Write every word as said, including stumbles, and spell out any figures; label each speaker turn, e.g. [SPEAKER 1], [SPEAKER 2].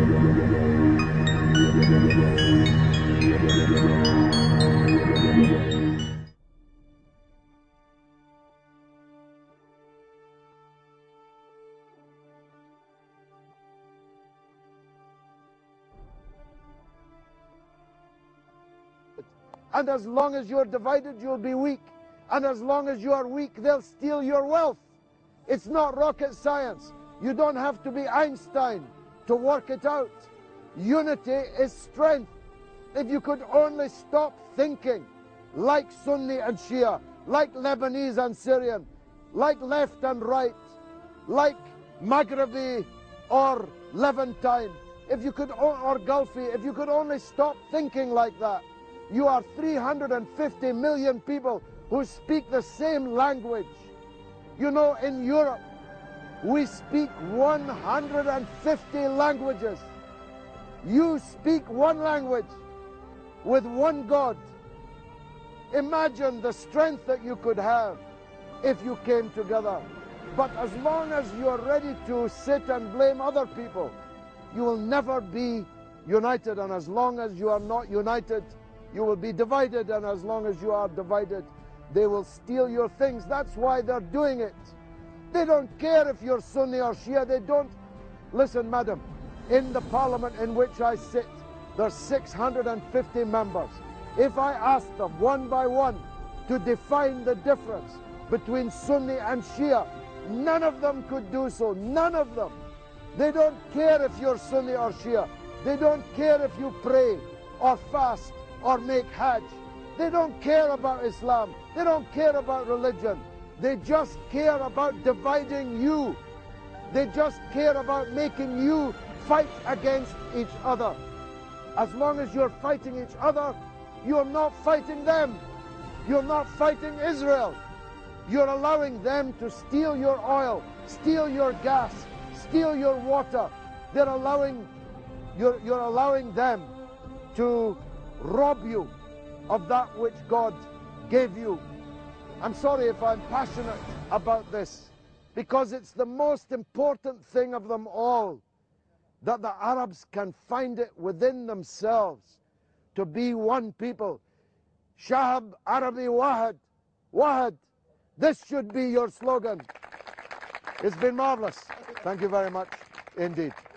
[SPEAKER 1] And as long as you're divided, you'll be weak. And as long as you are weak, they'll steal your wealth. It's not rocket science. You don't have to be Einstein to work it out. Unity is strength. If you could only stop thinking like Sunni and Shia, like Lebanese and Syrian, like left and right, like Maghrebi or Levantine, if you could, or Gulfi, if you could only stop thinking like that. You are three hundred fifty million people who speak the same language. You know, in Europe, we speak one hundred fifty languages. You speak one language with one God. Imagine the strength that you could have if you came together. But as long as you are ready to sit and blame other people, you will never be united. And as long as you are not united, you will be divided. And as long as you are divided, they will steal your things. That's why they're doing it. They don't care if you're Sunni or Shia. They don't. Listen, madam, in the parliament in which I sit, there's six hundred fifty members. If I asked them one by one to define the difference between Sunni and Shia, none of them could do so. None of them. They don't care if you're Sunni or Shia. They don't care if you pray or fast or make Hajj. They don't care about Islam. They don't care about religion. They just care about dividing you. They just care about making you fight against each other. As long as you're fighting each other, you're not fighting them. You're not fighting Israel. You're allowing them to steal your oil, steal your gas, steal your water. They're allowing, you're, you're allowing them to rob you of that which God gave you. I'm sorry if I'm passionate about this, because it's the most important thing of them all, that the Arabs can find it within themselves to be one people. Shahab Arabi Wahad. Wahad. This should be your slogan. It's been marvelous. Thank you very much indeed.